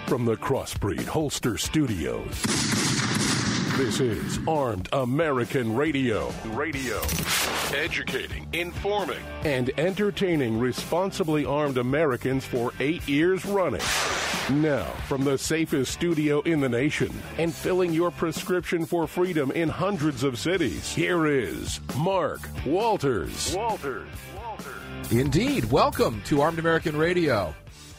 from the Crossbreed Holster Studios. This is Armed American Radio. Educating, informing, and entertaining responsibly armed Americans for 8 years running. Now, from the safest studio in the nation and filling your prescription for freedom in hundreds of cities, here is Mark Walters. Indeed. Welcome to Armed American Radio.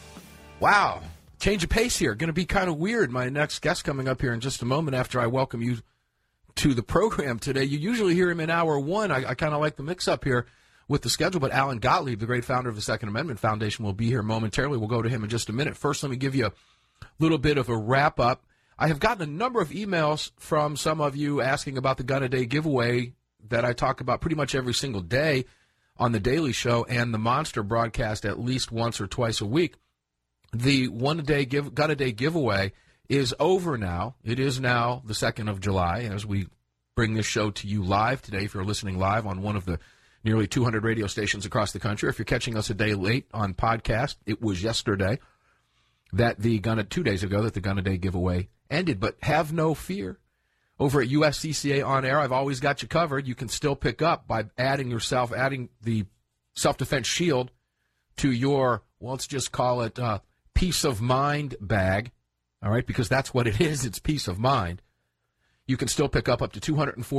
Wow. Change of pace here. Going to be kind of weird. My next guest coming up here in just a moment after I welcome you to the program today. You usually hear him in hour one. I kind of like the mix-up here with the schedule, but Alan Gottlieb, the great founder of the Second Amendment Foundation, will be here momentarily. We'll go to him in just a minute. First, let me give you a little bit of a wrap-up. I have gotten a number of emails from some of you asking about the Gun a Day giveaway that I talk about pretty much every single day on The Daily Show and the Monster broadcast at least once or twice a week. The Gun a Day giveaway is over now. It is now the 2nd of July as we bring this show to you live today. If you're listening live on one of the nearly 200 radio stations across the country, if you're catching us a day late on podcast, it was yesterday that 2 days ago that the Gun a Day giveaway ended. But have no fear. Over at USCCA On Air, I've always got you covered. You can still pick up by adding the self-defense shield to your, well, let's just call it peace of mind bag, all right, because that's what it is. It's peace of mind. You can still pick up to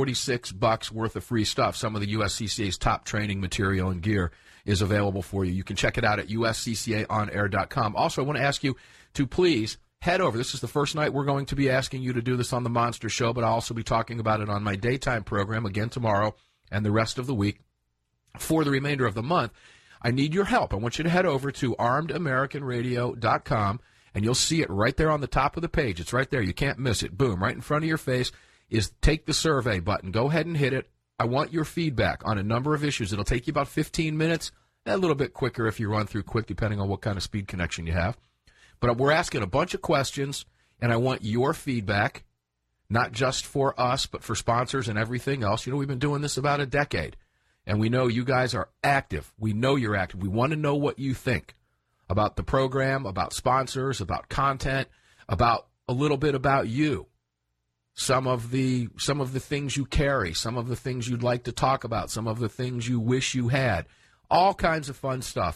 $246 worth of free stuff. Some of the USCCA's top training material and gear is available for you. You can check it out at usccaonair.com. Also, I want to ask you to please head over. This is the first night we're going to be asking you to do this on the Monster Show, but I'll also be talking about it on my daytime program again tomorrow and the rest of the week. For the remainder of the month, I need your help. I want you to head over to armedamericanradio.com, and you'll see it right there on the top of the page. It's right there. You can't miss it. Boom, right in front of your face is Take the Survey button. Go ahead and hit it. I want your feedback on a number of issues. It'll take you about 15 minutes, a little bit quicker if you run through quick, depending on what kind of speed connection you have. But we're asking a bunch of questions, and I want your feedback, not just for us, but for sponsors and everything else. You know, we've been doing this about a decade. And we know you guys are active. We know you're active. We want to know what you think about the program, about sponsors, about content, about a little bit about you. Some of the things you carry, some of the things you'd like to talk about, some of the things you wish you had. All kinds of fun stuff.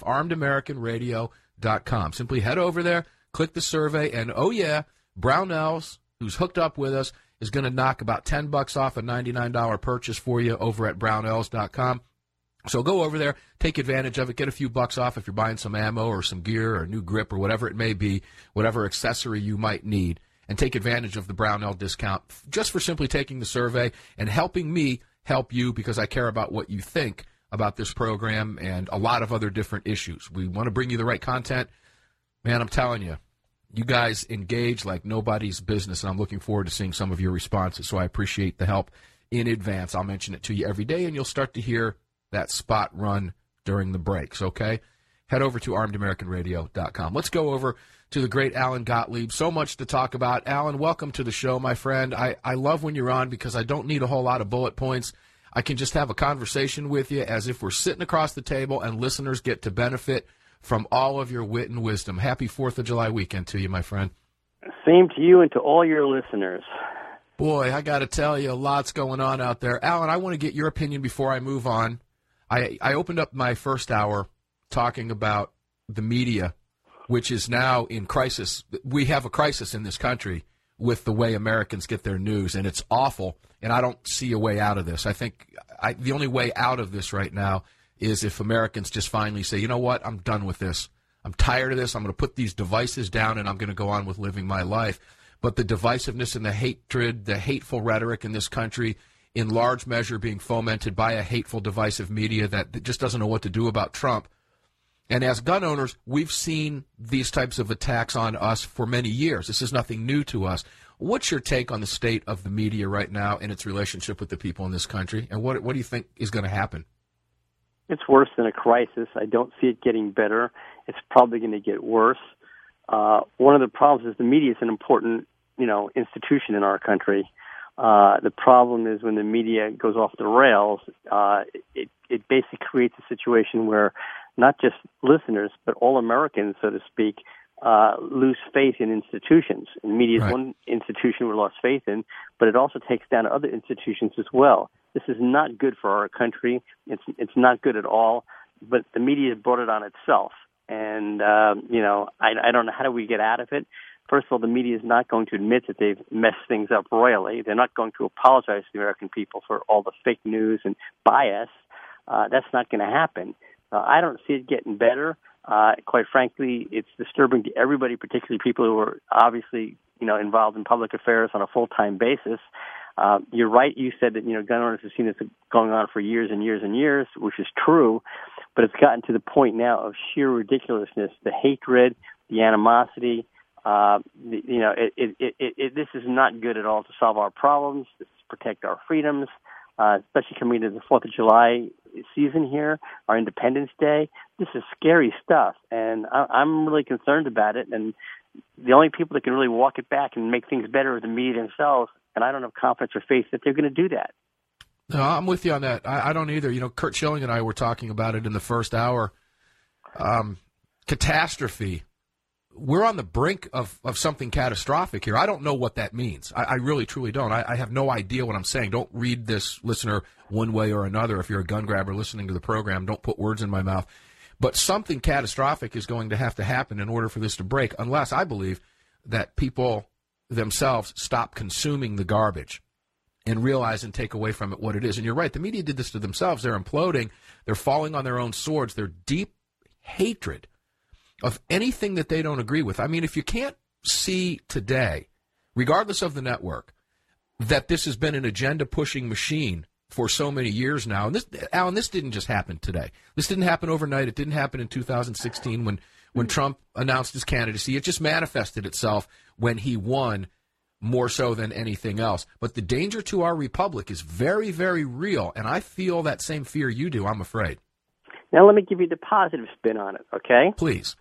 ArmedAmericanRadio.com. Simply head over there, click the survey, and oh yeah, Brownells, who's hooked up with us, is going to knock about $10 off a $99 purchase for you over at brownells.com. So go over there, take advantage of it, get a few bucks off if you're buying some ammo or some gear or a new grip or whatever it may be, whatever accessory you might need, and take advantage of the Brownell discount just for simply taking the survey and helping me help you, because I care about what you think about this program and a lot of other different issues. We want to bring you the right content. Man, I'm telling you, you guys engage like nobody's business, and I'm looking forward to seeing some of your responses, so I appreciate the help in advance. I'll mention it to you every day, and you'll start to hear that spot run during the breaks, okay? Head over to armedamericanradio.com. Let's go over to the great Alan Gottlieb. So much to talk about. Alan, welcome to the show, my friend. I love when you're on because I don't need a whole lot of bullet points. I can just have a conversation with you as if we're sitting across the table, and listeners get to benefit from all of your wit and wisdom. Happy 4th of July weekend to you, my friend. Same to you and to all your listeners. Boy, I got to tell you, lots going on out there. Alan, I want to get your opinion before I move on. I opened up my first hour talking about the media, which is now in crisis. We have a crisis in this country with the way Americans get their news, and it's awful, and I don't see a way out of this. I think the only way out of this right now is if Americans just finally say, you know what, I'm done with this. I'm tired of this. I'm going to put these devices down, and I'm going to go on with living my life. But the divisiveness and the hatred, the hateful rhetoric in this country, in large measure being fomented by a hateful, divisive media that just doesn't know what to do about Trump. And as gun owners, we've seen these types of attacks on us for many years. This is nothing new to us. What's your take on the state of the media right now and its relationship with the people in this country? And what do you think is going to happen? It's worse than a crisis. I don't see it getting better. It's probably going to get worse. One of the problems is the media is an important, institution in our country. The problem is when the media goes off the rails, it basically creates a situation where not just listeners, but all Americans, so to speak, lose faith in institutions. And media is Right. one institution we lost faith in, but it also takes down other institutions as well. This is not good for our country. It's not good at all. But the media has brought it on itself, and I don't know, how do we get out of it? First of all, the media is not going to admit that they've messed things up royally. They're not going to apologize to the American people for all the fake news and bias. That's not going to happen. I don't see it getting better. Quite frankly, it's disturbing to everybody, particularly people who are obviously, involved in public affairs on a full-time basis. You're right. You said that, gun owners have seen this going on for years and years and years, which is true, but it's gotten to the point now of sheer ridiculousness, the hatred, the animosity. This is not good at all to solve our problems, to protect our freedoms, especially coming into the 4th of July season here, our Independence Day. This is scary stuff, and I'm really concerned about it. And the only people that can really walk it back and make things better are the media themselves, and I don't have confidence or faith that they're going to do that. No, I'm with you on that. I don't either. Kurt Schilling and I were talking about it in the first hour. Catastrophe. We're on the brink of something catastrophic here. I don't know what that means. I really, truly don't. I have no idea what I'm saying. Don't read this, listener, one way or another. If you're a gun grabber listening to the program, don't put words in my mouth. But something catastrophic is going to happen in order for this to break, unless I believe that people themselves stop consuming the garbage and realize and take away from it what it is. And you're right, the media did this to themselves. They're imploding. They're falling on their own swords. Their deep hatred of anything that they don't agree with. I mean, if you can't see today, regardless of the network, that this has been an agenda-pushing machine for so many years now, and this, Alan, this didn't just happen today. This didn't happen overnight. It didn't happen in 2016 when Trump announced his candidacy. It just manifested itself when he won, more so than anything else. But the danger to our republic is very, very real, and I feel that same fear you do, I'm afraid. Now let me give you the positive spin on it, okay? Please.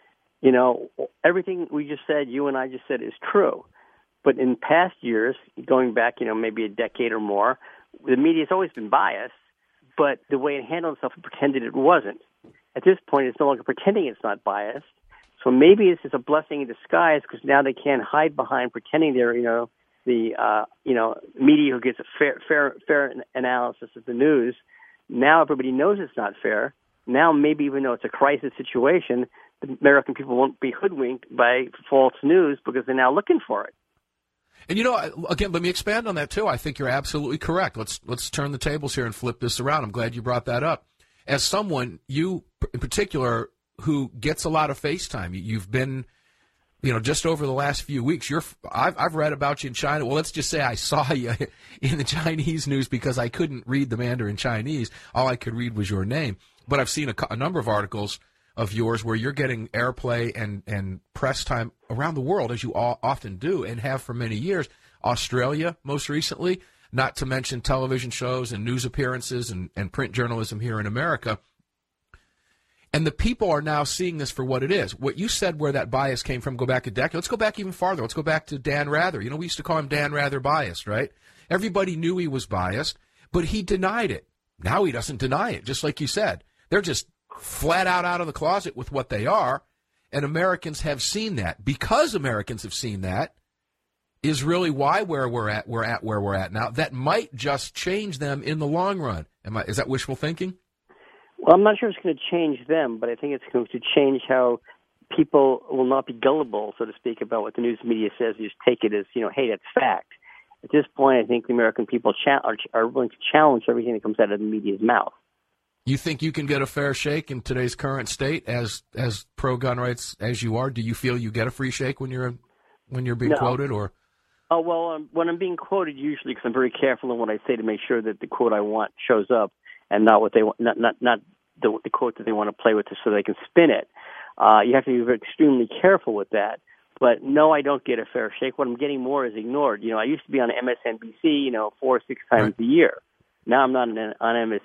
Everything we just said, you and I just said, is true. But in past years, going back, maybe a decade or more, the media has always been biased, but the way it handled itself, it pretended it wasn't. At this point, it's no longer pretending it's not biased. So maybe this is a blessing in disguise, because now they can't hide behind pretending they're, the media who gets a fair analysis of the news. Now everybody knows it's not fair. Now maybe even though it's a crisis situation, the American people won't be hoodwinked by false news because they're now looking for it. And again, let me expand on that too. I think you're absolutely correct. Let's turn the tables here and flip this around. I'm glad you brought that up. As someone, you in particular, who gets a lot of FaceTime, you've been, just over the last few weeks. I've read about you in China. Well, let's just say I saw you in the Chinese news because I couldn't read the Mandarin Chinese. All I could read was your name. But I've seen a number of articles of yours where you're getting airplay and press time around the world, as you all often do and have for many years. Australia, most recently, not to mention television shows and news appearances and print journalism here in America. And the people are now seeing this for what it is. What you said where that bias came from, go back a decade. Let's go back even farther. Let's go back to Dan Rather. We used to call him Dan Rather biased, right? Everybody knew he was biased, but he denied it. Now he doesn't deny it, just like you said. They're just flat out of the closet with what they are, and Americans have seen that. Because Americans have seen that is really why we're at where we're at now. That might just change them in the long run. Is that wishful thinking? Well, I'm not sure it's going to change them, but I think it's going to change how people will not be gullible, so to speak, about what the news media says. You just take it as, hey, that's fact. At this point, I think the American people are willing to challenge everything that comes out of the media's mouth. You think you can get a fair shake in today's current state as pro-gun rights as you are? Do you feel you get a free shake when you're being quoted, or? Oh, well, when I'm being quoted, usually, because I'm very careful in what I say to make sure that the quote I want shows up, and not what they want, not the quote that they want to play with, so they can spin it. You have to be extremely careful with that. But no, I don't get a fair shake. What I'm getting more is ignored. I used to be on MSNBC, 4 or 6 times a year. Now I'm not on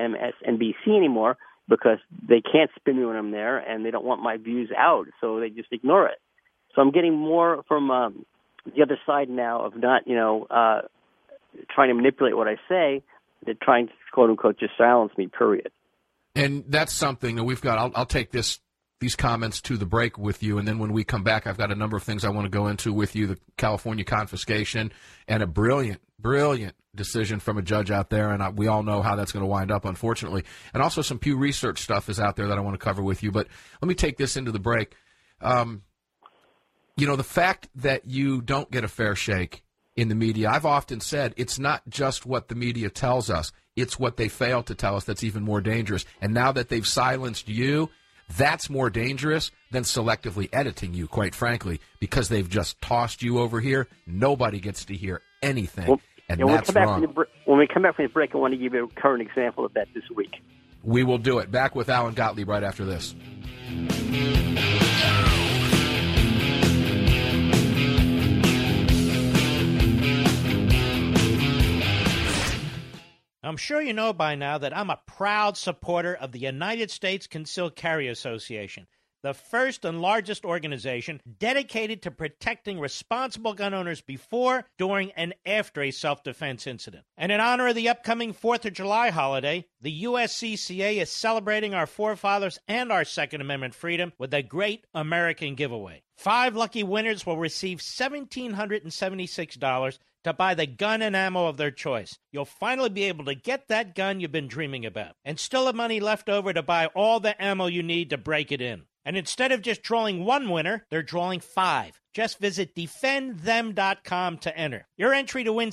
MSNBC anymore because they can't spin me when I'm there, and they don't want my views out, so they just ignore it. So I'm getting more from the other side now of not, trying to manipulate what I say. They're trying to, quote unquote, just silence me. Period. And that's something that we've got. I'll take this these comments to the break with you, and then when we come back, I've got a number of things I want to go into with you, the California confiscation, and a brilliant decision from a judge out there, and we all know how that's going to wind up, unfortunately. And also some Pew Research stuff is out there that I want to cover with you. But let me take this into the break. The fact that you don't get a fair shake in the media, I've often said it's not just what the media tells us, it's what they fail to tell us that's even more dangerous. And now that they've silenced you, that's more dangerous than selectively editing you, quite frankly, because they've just tossed you over here. Nobody gets to hear anything. Well, and that's wrong. When we come back from the break, I want to give you a current example of that this week. We will do it. Back with Alan Gottlieb right after this. I'm sure you know by now that I'm a proud supporter of the United States Concealed Carry Association, the first and largest organization dedicated to protecting responsible gun owners before, during, and after a self-defense incident. And in honor of the upcoming 4th of July holiday, the USCCA is celebrating our forefathers and our Second Amendment freedom with a great American giveaway. 5 lucky winners will receive $1,776 to buy the gun and ammo of their choice. You'll finally be able to get that gun you've been dreaming about, and still have money left over to buy all the ammo you need to break it in. And instead of just drawing 1 winner, they're drawing 5. Just visit defendthem.com to enter. Your entry to win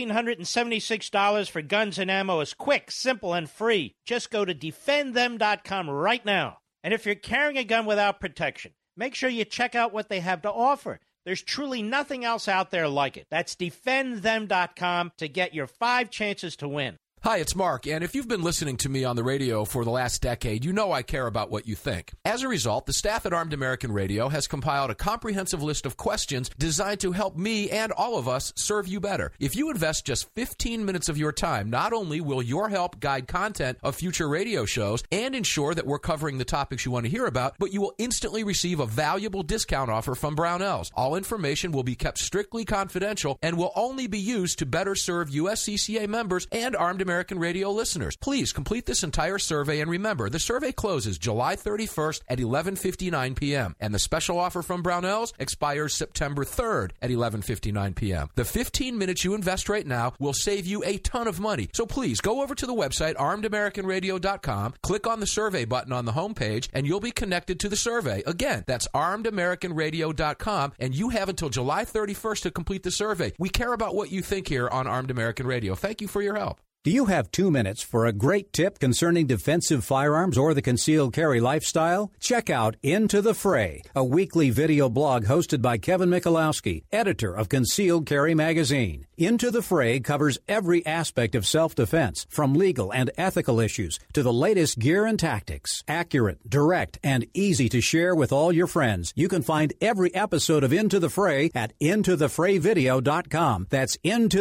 $1,776 for guns and ammo is quick, simple, and free. Just go to defendthem.com right now. And if you're carrying a gun without protection, make sure you check out what they have to offer. There's truly nothing else out there like it. That's defendthem.com to get your 5 chances to win. Hi, it's Mark, and if you've been listening to me on the radio for the last decade, you know I care about what you think. As a result, the staff at Armed American Radio has compiled a comprehensive list of questions designed to help me and all of us serve you better. If you invest just 15 minutes of your time, not only will your help guide content of future radio shows and ensure that we're covering the topics you want to hear about, but you will instantly receive a valuable discount offer from Brownells. All information will be kept strictly confidential and will only be used to better serve USCCA members and Armed American Radio listeners. Please complete this entire survey, and remember, the survey closes July 31st at 11:59 p.m., and the special offer from Brownells expires September 3rd at 11:59 p.m. The 15 minutes you invest right now will save you a ton of money. So please go over to the website, armedamericanradio.com, click on the survey button on the homepage, and you'll be connected to the survey. Again, that's armedamericanradio.com, and you have until July 31st to complete the survey. We care about what you think here on Armed American Radio. Thank you for your help. Do you have 2 minutes for a great tip concerning defensive firearms or the concealed carry lifestyle? Check out Into the Fray, a weekly video blog hosted by Kevin Michalowski, editor of Concealed Carry magazine. Into the Fray covers every aspect of self-defense, from legal and ethical issues to the latest gear and tactics. Accurate, direct, and easy to share with all your friends. You can find every episode of Into the Fray at intothefrayvideo.com. That's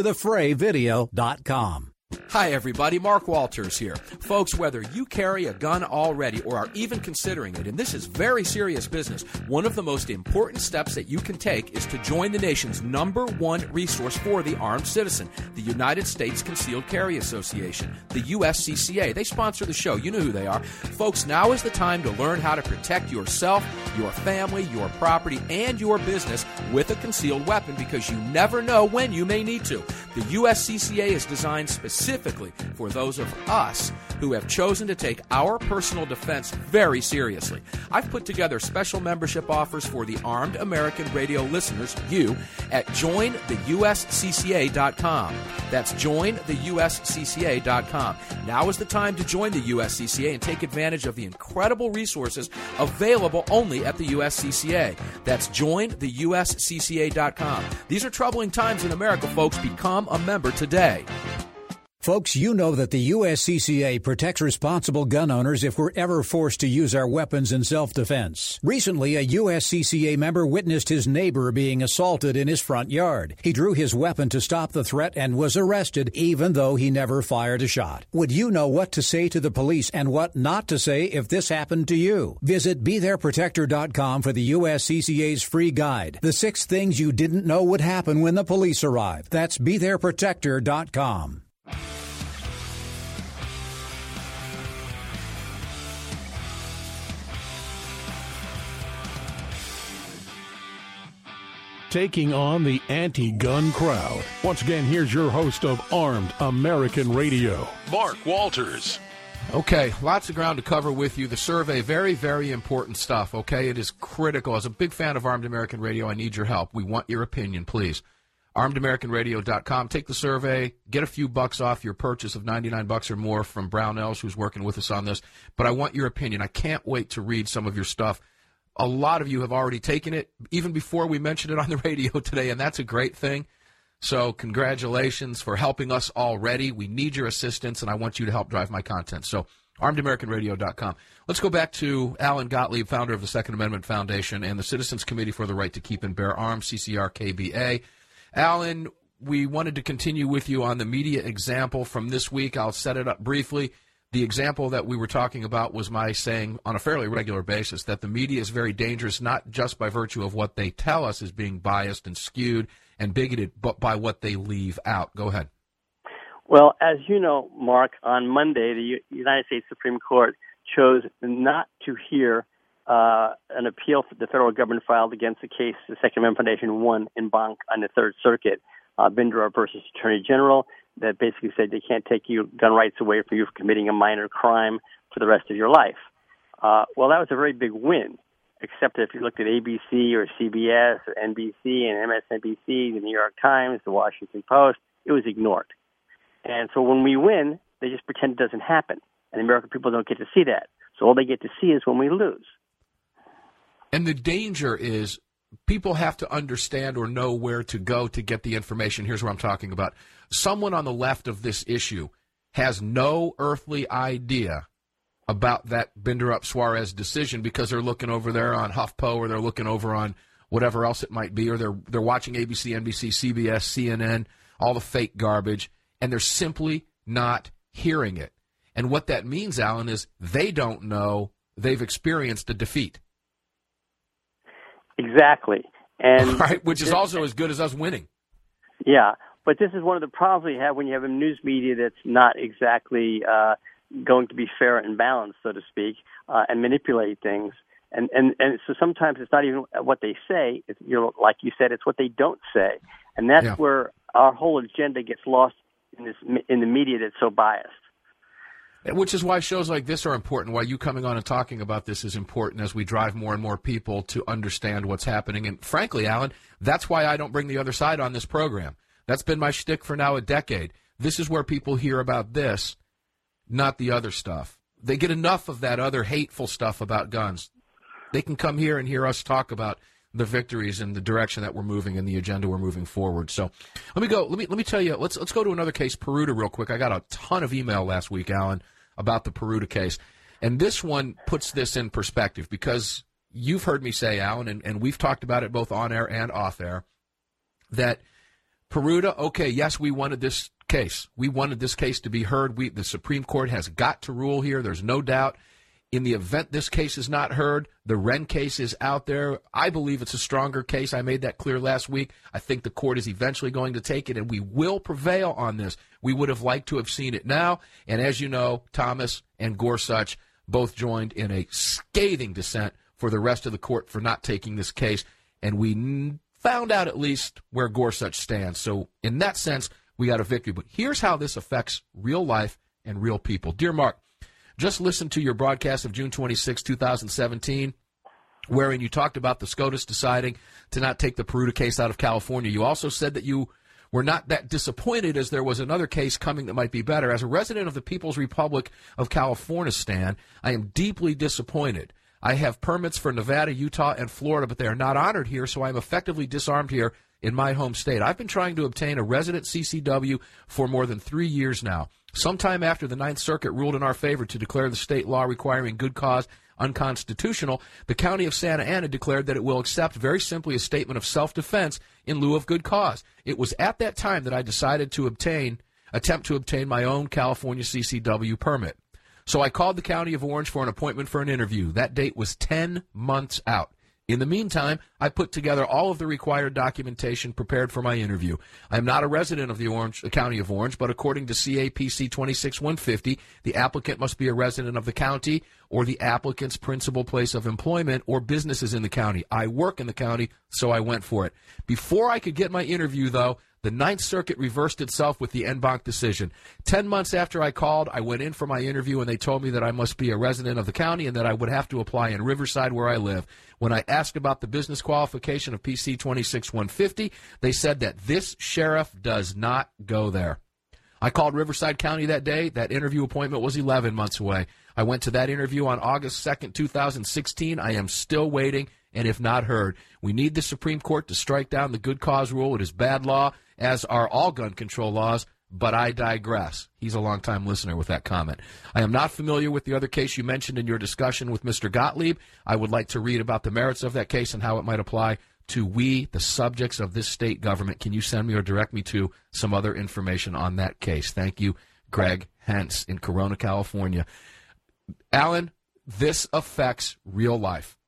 intothefrayvideo.com. Hi, everybody. Mark Walters here. Folks, whether you carry a gun already or are even considering it, and this is very serious business, one of the most important steps that you can take is to join the nation's #1 resource for the armed citizen, the United States Concealed Carry Association, the USCCA. They sponsor the show. You know who they are. Folks, now is the time to learn how to protect yourself, your family, your property, and your business with a concealed weapon, because you never know when you may need to. The USCCA is designed specifically for those of us who have chosen to take our personal defense very seriously. I've put together special membership offers for the Armed American Radio listeners, you, at jointheuscca.com. That's jointheuscca.com. Now is the time to join the USCCA and take advantage of the incredible resources available only at the USCCA. That's jointheuscca.com. These are troubling times in America, folks. Become a member today. Folks, you know that the USCCA protects responsible gun owners if we're ever forced to use our weapons in self-defense. Recently, a USCCA member witnessed his neighbor being assaulted in his front yard. He drew his weapon to stop the threat and was arrested, even though he never fired a shot. Would you know what to say to the police and what not to say if this happened to you? Visit BeThereProtector.com for the USCCA's free guide, The 6 Things You Didn't Know Would Happen When the Police Arrive. That's BeThereProtector.com. taking on the anti-gun crowd. Once again, here's your host of Armed American Radio, Mark Walters. Okay, lots of ground to cover with you. The survey, very, very important stuff, okay? It is critical. As a big fan of Armed American Radio, I need your help. We want your opinion, please. ArmedAmericanRadio.com. Take the survey. Get a few bucks off your purchase of $99 or more from Brownells, who's working with us on this. But I want your opinion. I can't wait to read some of your stuff. A lot of you have already taken it, even before we mentioned it on the radio today, and that's a great thing. So congratulations for helping us already. We need your assistance, and I want you to help drive my content. So ArmedAmericanRadio.com. Let's go back to Alan Gottlieb, founder of the Second Amendment Foundation and the Citizens Committee for the Right to Keep and Bear Arms, CCR-KBA. Alan, we wanted to continue with you on the media example from this week. I'll set it up briefly. The example that we were talking about was my saying on a fairly regular basis that the media is very dangerous, not just by virtue of what they tell us as being biased and skewed and bigoted, but by what they leave out. Go ahead. Well, as you know, Mark, on Monday, the United States Supreme Court chose not to hear an appeal the federal government filed against the case the Second Amendment Foundation won in Bonk on the Third Circuit, Bindra versus Attorney General, that basically said they can't take you gun rights away from you for committing a minor crime for the rest of your life. Well, that was a very big win, except if you looked at ABC or CBS or NBC and MSNBC, the New York Times, the Washington Post, it was ignored. And so when we win, they just pretend it doesn't happen. And the American people don't get to see that. So all they get to see is when we lose. And the danger is people have to understand or know where to go to get the information. Here's what I'm talking about. Someone on the left of this issue has no earthly idea about that Binder-Up-Suarez decision because they're looking over there on HuffPo or they're looking over on whatever else it might be, or they're watching ABC, NBC, CBS, CNN, all the fake garbage, and they're simply not hearing it. And what that means, Alan, is they don't know they've experienced a defeat. Exactly. And right, which is also as good as us winning. Yeah, but this is one of the problems you have when you have a news media that's not exactly going to be fair and balanced, so to speak, and manipulate things. And so sometimes it's not even what they say. It's, like you said, it's what they don't say. And that's where our whole agenda gets lost in the media that's so biased. Which is why shows like this are important, why you coming on and talking about this is important as we drive more and more people to understand what's happening. And frankly, Alan, that's why I don't bring the other side on this program. That's been my shtick for now a decade. This is where people hear about this, not the other stuff. They get enough of that other hateful stuff about guns. They can come here and hear us talk about the victories and the direction that we're moving and the agenda we're moving forward. So let me go. Let me tell you. Let's go to another case, Peruta, real quick. I got a ton of email last week, Alan, about the Peruta case. And this one puts this in perspective because you've heard me say, Alan, and we've talked about it both on air and off air, that Peruta, okay, yes, we wanted this case. We wanted this case to be heard. The Supreme Court has got to rule here. There's no doubt. In the event this case is not heard, the Wren case is out there. I believe it's a stronger case. I made that clear last week. I think the court is eventually going to take it, and we will prevail on this. We would have liked to have seen it now. And as you know, Thomas and Gorsuch both joined in a scathing dissent for the rest of the court for not taking this case. And we found out at least where Gorsuch stands. So in that sense, we got a victory. But here's how this affects real life and real people. Dear Mark, just listen to your broadcast of June 26, 2017, wherein you talked about the SCOTUS deciding to not take the Peruta case out of California. You also said that you were not that disappointed as there was another case coming that might be better. As a resident of the People's Republic of California, Stan, I am deeply disappointed. I have permits for Nevada, Utah, and Florida, but they are not honored here, so I am effectively disarmed here in my home state. I've been trying to obtain a resident CCW for more than 3 years now. Sometime after the Ninth Circuit ruled in our favor to declare the state law requiring good cause unconstitutional, the county of Santa Ana declared that it will accept very simply a statement of self-defense in lieu of good cause. It was at that time that I decided to attempt to obtain my own California CCW permit. So I called the county of Orange for an appointment for an interview. That date was 10 months out. In the meantime, I put together all of the required documentation prepared for my interview. I am not a resident of the County of Orange, but according to CAPC 26150, the applicant must be a resident of the county or the applicant's principal place of employment or businesses in the county. I work in the county, so I went for it. Before I could get my interview, though, the Ninth Circuit reversed itself with the en banc decision. 10 months after I called, I went in for my interview, and they told me that I must be a resident of the county and that I would have to apply in Riverside, where I live. When I asked about the business qualification of PC 26150, they said that this sheriff does not go there. I called Riverside County that day. That interview appointment was 11 months away. I went to that interview on August 2nd, 2016. I am still waiting and have not heard. We need the Supreme Court to strike down the good cause rule. It is bad law, as are all gun control laws, but I digress. He's a longtime listener with that comment. I am not familiar with the other case you mentioned in your discussion with Mr. Gottlieb. I would like to read about the merits of that case and how it might apply to we, the subjects of this state government. Can you send me or direct me to some other information on that case? Thank you, Greg Hentz in Corona, California. Alan, this affects real life.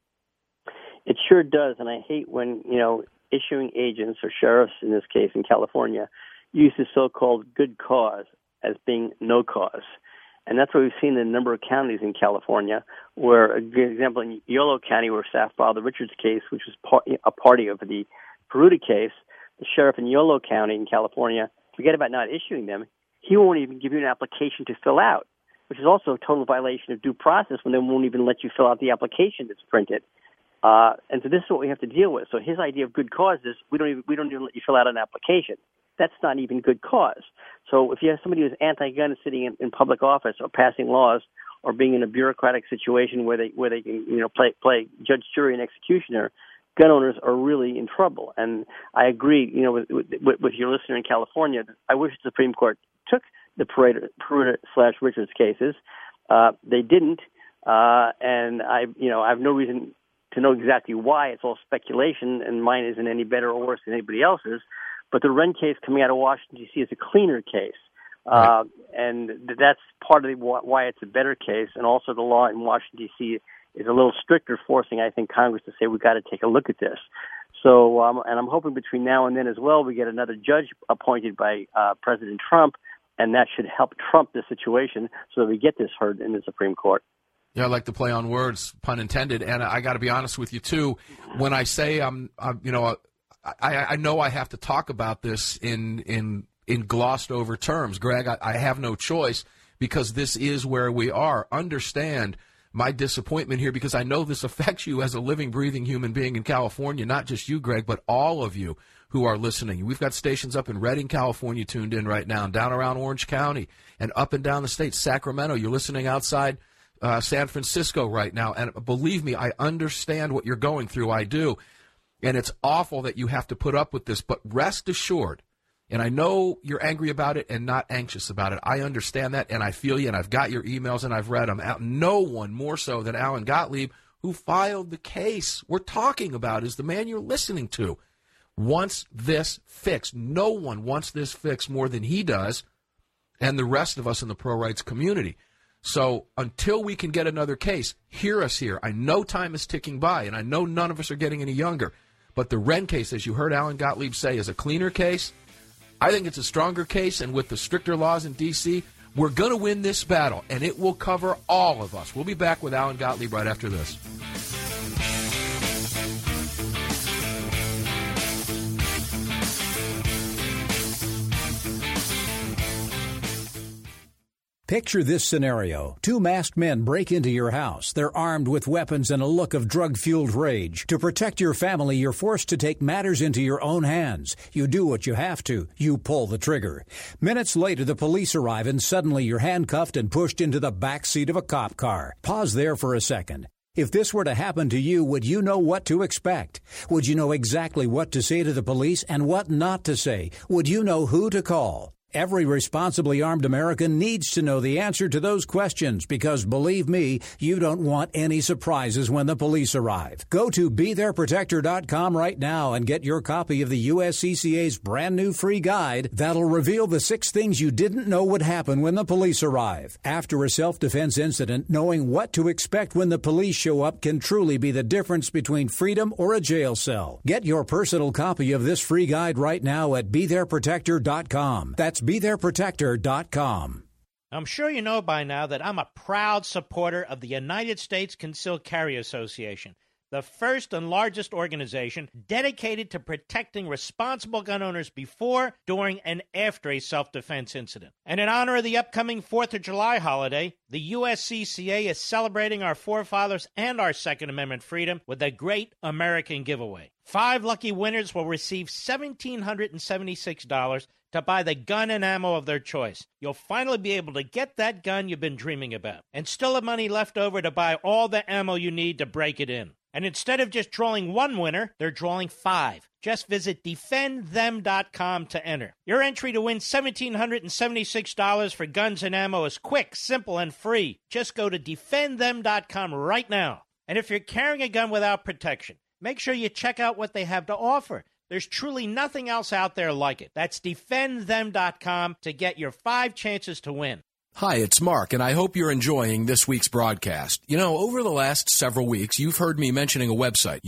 It sure does, and I hate when, issuing agents or sheriffs, in this case in California, use the so-called good cause as being no cause. And that's what we've seen in a number of counties in California, where, a good example, in Yolo County, where staff filed the Richards case, which was a party of the Peruta case, the sheriff in Yolo County in California, forget about not issuing them, he won't even give you an application to fill out, which is also a total violation of due process when they won't even let you fill out the application that's printed. And so this is what we have to deal with. So his idea of good cause is we don't even let you fill out an application. That's not even good cause. So if you have somebody who's anti-gun sitting in public office or passing laws or being in a bureaucratic situation where they can play judge, jury, and executioner, gun owners are really in trouble. And I agree, with your listener in California. I wish the Supreme Court took the Peruta/Richards cases. They didn't, and I have no reason to know exactly why. It's all speculation, and mine isn't any better or worse than anybody else's. But the Wren case coming out of Washington, D.C. is a cleaner case. Right. And that's part of why it's a better case. And also the law in Washington, D.C. is a little stricter, forcing, I think, Congress to say we've got to take a look at this. So, and I'm hoping between now and then as well we get another judge appointed by President Trump, and that should help trump the situation so that we get this heard in the Supreme Court. Yeah, I like to play on words, pun intended. And I got to be honest with you, too. When I say I know I have to talk about this in glossed over terms. Greg, I have no choice because this is where we are. Understand my disappointment here because I know this affects you as a living, breathing human being in California, not just you, Greg, but all of you who are listening. We've got stations up in Redding, California tuned in right now and down around Orange County and up and down the state. Sacramento, you're listening outside San Francisco right now. And believe me, I understand what you're going through. I do. And it's awful that you have to put up with this, but rest assured, and I know you're angry about it and not anxious about it. I understand that, and I feel you, and I've got your emails, and I've read them. No one more so than Alan Gottlieb, who filed the case we're talking about, is the man you're listening to, wants this fixed. No one wants this fixed more than he does and the rest of us in the pro-rights community. So until we can get another case, hear us here. I know time is ticking by, and I know none of us are getting any younger. But the Wren case, as you heard Alan Gottlieb say, is a cleaner case. I think it's a stronger case, and with the stricter laws in D.C., we're going to win this battle, and it will cover all of us. We'll be back with Alan Gottlieb right after this. Picture this scenario. Two masked men break into your house. They're armed with weapons and a look of drug-fueled rage. To protect your family, you're forced to take matters into your own hands. You do what you have to. You pull the trigger. Minutes later, the police arrive, and suddenly you're handcuffed and pushed into the back seat of a cop car. Pause there for a second. If this were to happen to you, would you know what to expect? Would you know exactly what to say to the police and what not to say? Would you know who to call? Every responsibly armed American needs to know the answer to those questions because, believe me, you don't want any surprises when the police arrive. Go to BeThereProtector.com right now and get your copy of the USCCA's brand new free guide that'll reveal the 6 things you didn't know would happen when the police arrive. After a self-defense incident, knowing what to expect when the police show up can truly be the difference between freedom or a jail cell. Get your personal copy of this free guide right now at BeThereProtector.com. That's BeThereProtector.com. I'm sure you know by now that I'm a proud supporter of the United States Concealed Carry Association, the first and largest organization dedicated to protecting responsible gun owners before, during, and after a self-defense incident. And in honor of the upcoming 4th of July holiday, the USCCA is celebrating our forefathers and our Second Amendment freedom with a great American giveaway. 5 lucky winners will receive $1,776 to buy the gun and ammo of their choice. You'll finally be able to get that gun you've been dreaming about, and still have money left over to buy all the ammo you need to break it in. And instead of just drawing 1 winner, they're drawing 5. Just visit DefendThem.com to enter. Your entry to win $1,776 for guns and ammo is quick, simple, and free. Just go to DefendThem.com right now. And if you're carrying a gun without protection, make sure you check out what they have to offer. There's truly nothing else out there like it. That's DefendThem.com to get your 5 chances to win. Hi, it's Mark, and I hope you're enjoying this week's broadcast. You know, over the last several weeks, you've heard me mentioning a website,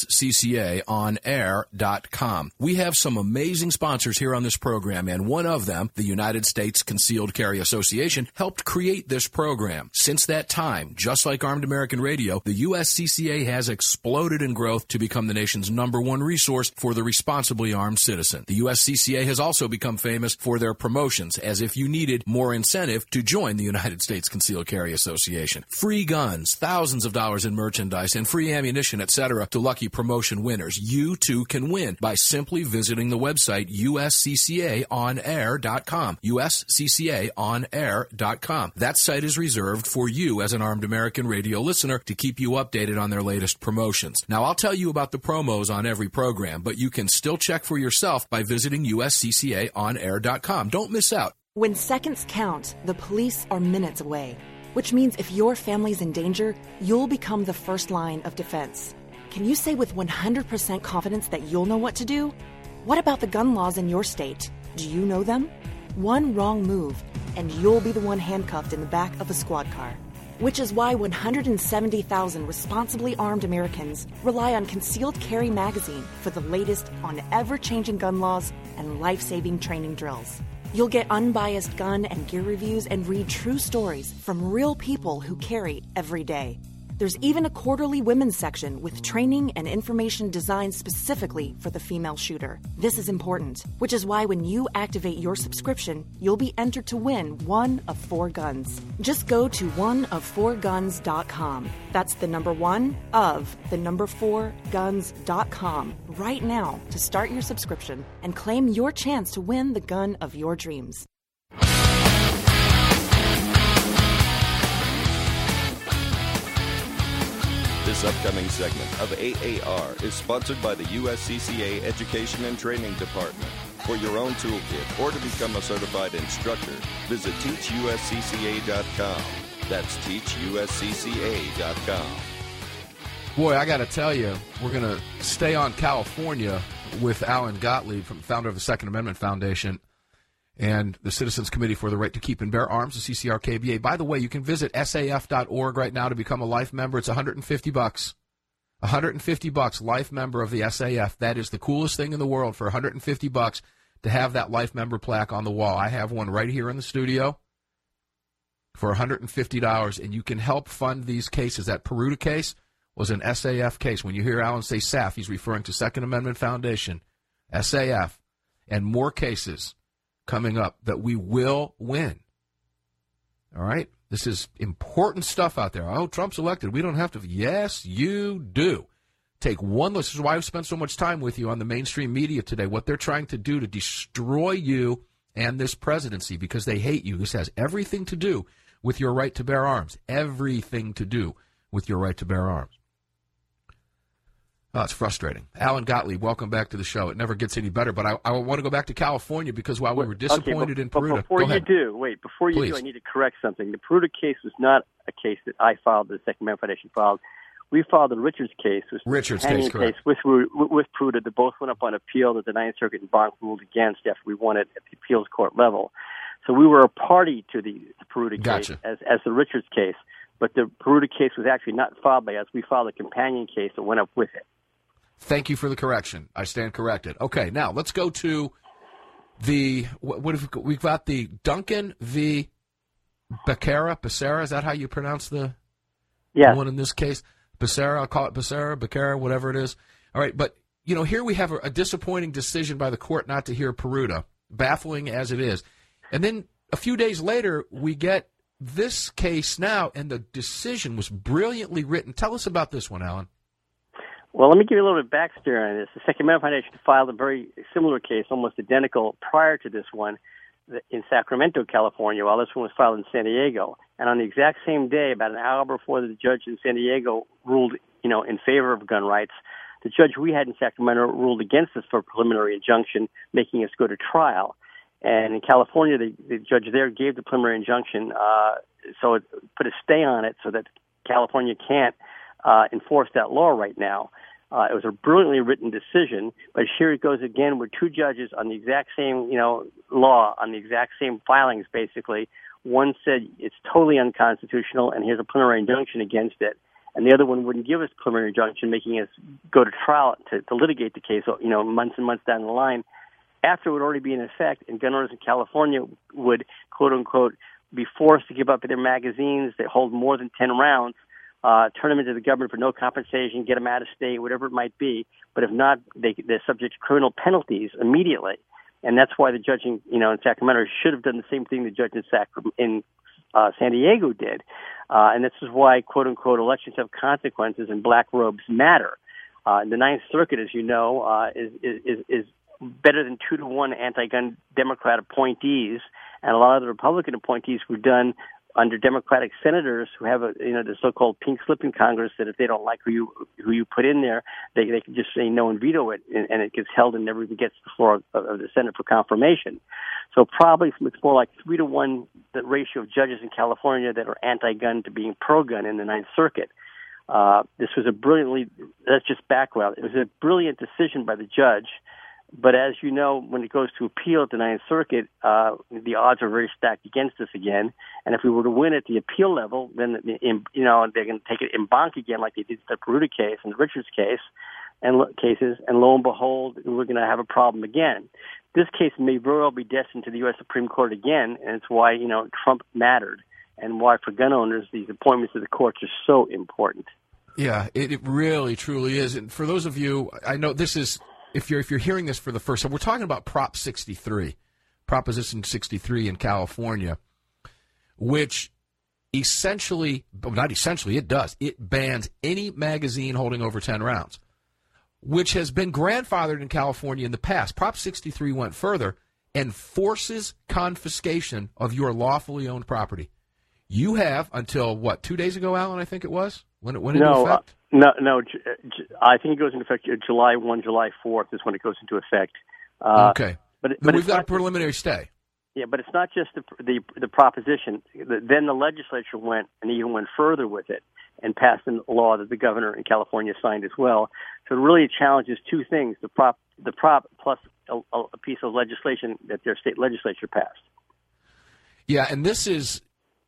USCCAOnAir.com. We have some amazing sponsors here on this program, and one of them, the United States Concealed Carry Association, helped create this program. Since that time, just like Armed American Radio, the USCCA has exploded in growth to become the nation's #1 resource for the responsibly armed citizen. The USCCA has also become famous for their promotions, as if you needed more incentive to join the United States Concealed Carry Association. Free guns, thousands of dollars in merchandise, and free ammunition, etc. to lucky promotion winners. You too can win by simply visiting the website USCCAOnAir.com. USCCAOnAir.com. That site is reserved for you as an Armed American Radio listener to keep you updated on their latest promotions. Now, I'll tell you about the promos on every program, but you can still check for yourself by visiting USCCAOnAir.com. Don't miss out. When seconds count, the police are minutes away, which means if your family's in danger, you'll become the first line of defense. Can you say with 100% confidence that you'll know what to do? What about the gun laws in your state? Do you know them? One wrong move, and you'll be the one handcuffed in the back of a squad car. Which is why 170,000 responsibly armed Americans rely on Concealed Carry Magazine for the latest on ever-changing gun laws and life-saving training drills. You'll get unbiased gun and gear reviews and read true stories from real people who carry every day. There's even a quarterly women's section with training and information designed specifically for the female shooter. This is important, which is why when you activate your subscription, you'll be entered to win 1 of 4 guns. Just go to oneof4guns.com. That's the number 1 of the number 4guns.com right now to start your subscription and claim your chance to win the gun of your dreams. This upcoming segment of AAR is sponsored by the USCCA Education and Training Department. For your own toolkit or to become a certified instructor, visit teachuscca.com. That's teachuscca.com. Boy, I got to tell you, we're going to stay on California with Alan Gottlieb, founder of the Second Amendment Foundation and the Citizens Committee for the Right to Keep and Bear Arms, the CCRKBA. By the way, you can visit saf.org right now to become a life member. It's $150. $150, life member of the SAF. That is the coolest thing in the world, for $150 to have that life member plaque on the wall. I have one right here in the studio for $150, and you can help fund these cases. That Peruta case was an SAF case. When you hear Alan say SAF, he's referring to Second Amendment Foundation, SAF, and more cases coming up that we will win. All right? This is important stuff out there. Oh, Trump's elected. We don't have to. Yes, you do. Take one look. This is why I've spent so much time with you on the mainstream media today, what they're trying to do to destroy you and this presidency because they hate you. This has everything to do with your right to bear arms. Everything to do with your right to bear arms. Oh, it's frustrating. Alan Gottlieb, welcome back to the show. It never gets any better, but I want to go back to California because while we were disappointed in Peruta... Before you do, I need to correct something. The Peruta case was not a case that I filed, the Second Amendment Foundation filed. We filed the Richards case. Richards case, correct. With Peruta that both went up on appeal that the Ninth Circuit and Bonk ruled against after we won it at the appeals court level. So we were a party to the Peruta case as the Richards case, but the Peruta case was actually not filed by us. We filed a companion case that went up with it. Thank you for the correction. I stand corrected. Okay, now let's go to the we've got the Duncan v. Becerra. Is that how you pronounce the one in this case? Becerra, I'll call it Becerra, whatever it is. All right, but here we have a disappointing decision by the court not to hear Peruta, baffling as it is. And then a few days later, we get this case now, and the decision was brilliantly written. Tell us about this one, Alan. Well, let me give you a little bit of backstory on this. The Second Amendment Foundation filed a very similar case, almost identical, prior to this one in Sacramento, California, while this one was filed in San Diego. And on the exact same day, about an hour before the judge in San Diego ruled, in favor of gun rights, the judge we had in Sacramento ruled against us for a preliminary injunction, making us go to trial. And in California, the judge there gave the preliminary injunction, so it put a stay on it so that California can't enforce that law right now. It was a brilliantly written decision, but here it goes again with two judges on the exact same, law, on the exact same filings, basically. One said it's totally unconstitutional, and here's a preliminary injunction against it. And the other one wouldn't give us a preliminary injunction, making us go to trial to litigate the case, months and months down the line, after it would already be in effect, and gun owners in California would, quote-unquote, be forced to give up their magazines that hold more than 10 rounds, turn them into the government for no compensation, get them out of state, whatever it might be. But if not, they're subject to criminal penalties immediately. And that's why the judge in Sacramento should have done the same thing the judge in San Diego did. And this is why, quote-unquote, elections have consequences and black robes matter. The Ninth Circuit, as you know, is better than 2-to-1 anti-gun Democrat appointees, and a lot of the Republican appointees were done under Democratic senators who have the so-called pink slip in Congress that if they don't like who you put in there, they can just say no and veto it, and it gets held and never even gets to the floor of the Senate for confirmation. So probably it's more like 3-to-1 the ratio of judges in California that are anti-gun to being pro-gun in the Ninth Circuit. This was that's just background. It was a brilliant decision by the judge. But as you know, when it goes to appeal at the Ninth Circuit, the odds are very stacked against us again. And if we were to win at the appeal level, then they're going to take it in bonk again, like they did the Peruta case and the Richards case and cases. And lo and behold, we're going to have a problem again. This case may very well be destined to the U.S. Supreme Court again, and it's why Trump mattered, and why for gun owners these appointments to the courts are so important. Yeah, it really truly is. And for those of you, I know this is. If you're hearing this for the first time, we're talking about Prop 63, Proposition 63 in California, which it bans any magazine holding over 10 rounds, which has been grandfathered in California in the past. Prop 63 went further and forces confiscation of your lawfully owned property. You have until, 2 days ago, Alan, I think it was? When it went into effect? No. I think it goes into effect July 1, July 4th is when it goes into effect. Okay. But we've got a preliminary stay. Yeah, but it's not just the proposition. Then the legislature went and even went further with it and passed a law that the governor in California signed as well. So it really challenges two things: the prop plus a piece of legislation that their state legislature passed. Yeah, and this is.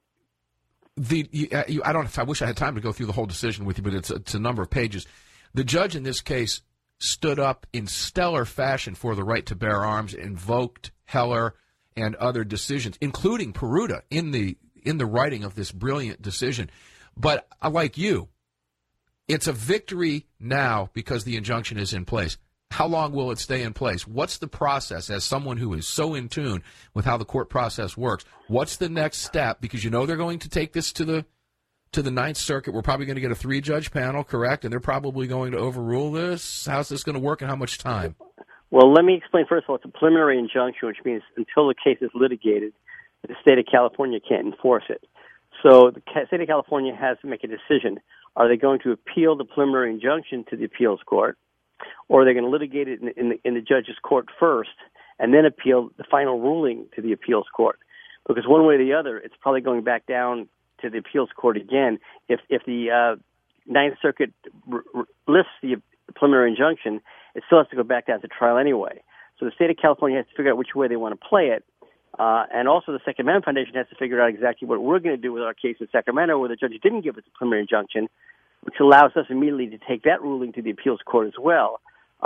I wish I had time to go through the whole decision with you, but it's a number of pages. The judge in this case stood up in stellar fashion for the right to bear arms, invoked Heller and other decisions, including Peruta, in the writing of this brilliant decision. But like you, it's a victory now because the injunction is in place. How long will it stay in place? What's the process as someone who is so in tune with how the court process works? What's the next step? Because they're going to take this to the Ninth Circuit. We're probably going to get a 3-judge panel, correct? And they're probably going to overrule this. How's this going to work and how much time? Well, let me explain. First of all, it's a preliminary injunction, which means until the case is litigated, the state of California can't enforce it. So the state of California has to make a decision. Are they going to appeal the preliminary injunction to the appeals court, or are they going to litigate it in the judge's court first and then appeal the final ruling to the appeals court? Because one way or the other, it's probably going back down to the appeals court again. If the Ninth Circuit lifts the preliminary injunction, it still has to go back down to trial anyway. So the state of California has to figure out which way they want to play it. And also the Second Amendment Foundation has to figure out exactly what we're going to do with our case in Sacramento, where the judge didn't give us a preliminary injunction, which allows us immediately to take that ruling to the appeals court as well.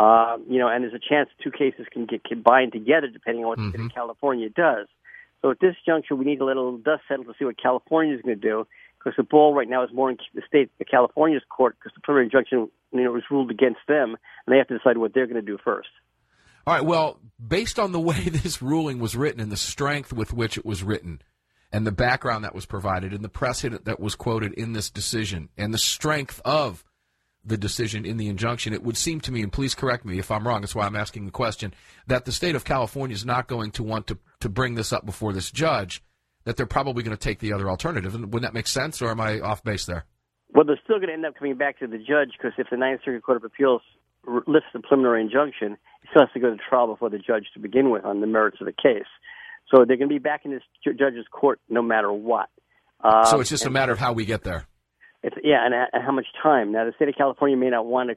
And there's a chance two cases can get combined together depending on what the state of California does. So at this juncture, we need to let a little dust settle to see what California is going to do, because the ball right now is more in the state of California's court, because the preliminary injunction, was ruled against them, and they have to decide what they're going to do first. All right, well, based on the way this ruling was written and the strength with which it was written and the background that was provided and the precedent that was quoted in this decision and the strength of the decision in the injunction, it would seem to me, and please correct me if I'm wrong, that's why I'm asking the question, that the state of California is not going to want to bring this up before this judge, that they're probably going to take the other alternative. And wouldn't that make sense, or am I off base there? Well, they're still going to end up coming back to the judge, because if the Ninth Circuit Court of Appeals lifts the preliminary injunction, it still has to go to trial before the judge to begin with on the merits of the case. So they're going to be back in this judge's court no matter what. So it's just a matter of how we get there. And how much time. Now, the state of California may not want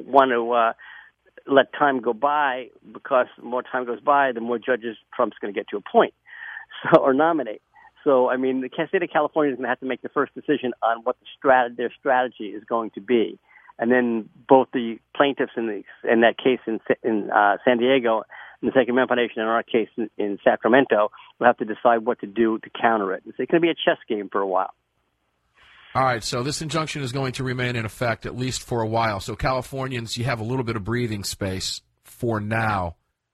to let time go by, because the more time goes by, the more judges Trump's going to get to appoint or nominate. So, the state of California is going to have to make the first decision on what their strategy is going to be. And then both the plaintiffs in that case in San Diego and the Second Amendment Foundation, in our case in Sacramento, will have to decide what to do to counter it. It's going to be a chess game for a while. All right, so this injunction is going to remain in effect at least for a while. So Californians, you have a little bit of breathing space for now.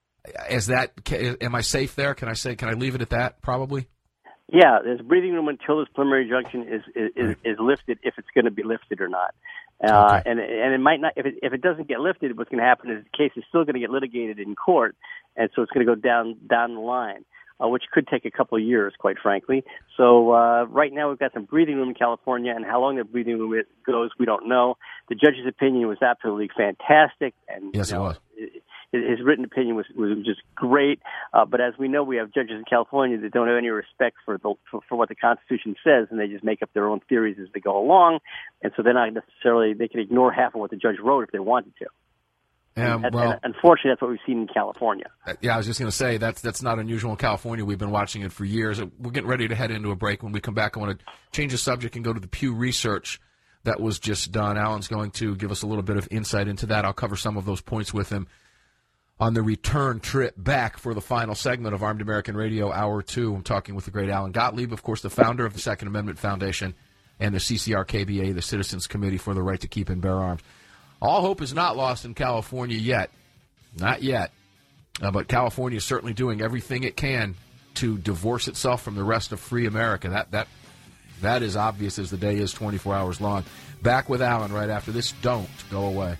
Am I safe there? Can I leave it at that, probably? Yeah, there's breathing room until this preliminary injunction is lifted, if it's going to be lifted or not. Okay. And it might not. If it doesn't get lifted, what's going to happen is the case is still going to get litigated in court, and so it's going to go down the line, which could take a couple of years, quite frankly. So right now we've got some breathing room in California, and how long that breathing room goes, we don't know. The judge's opinion was absolutely fantastic, and yes, it was. His written opinion was just great, but as we know, we have judges in California that don't have any respect for what the Constitution says, and they just make up their own theories as they go along, and so they're not necessarily, they can ignore half of what the judge wrote if they wanted to. And unfortunately, that's what we've seen in California. Yeah, I was just going to say, that's not unusual in California. We've been watching it for years. We're getting ready to head into a break. When we come back, I want to change the subject and go to the Pew Research that was just done. Alan's going to give us a little bit of insight into that. I'll cover some of those points with him on the return trip back for the final segment of Armed American Radio, Hour 2. I'm talking with the great Alan Gottlieb, of course, the founder of the Second Amendment Foundation and the CCR-KBA, the Citizens Committee for the Right to Keep and Bear Arms. All hope is not lost in California yet. Not yet. But California is certainly doing everything it can to divorce itself from the rest of free America. That is obvious as the day is 24 hours long. Back with Alan right after this. Don't go away.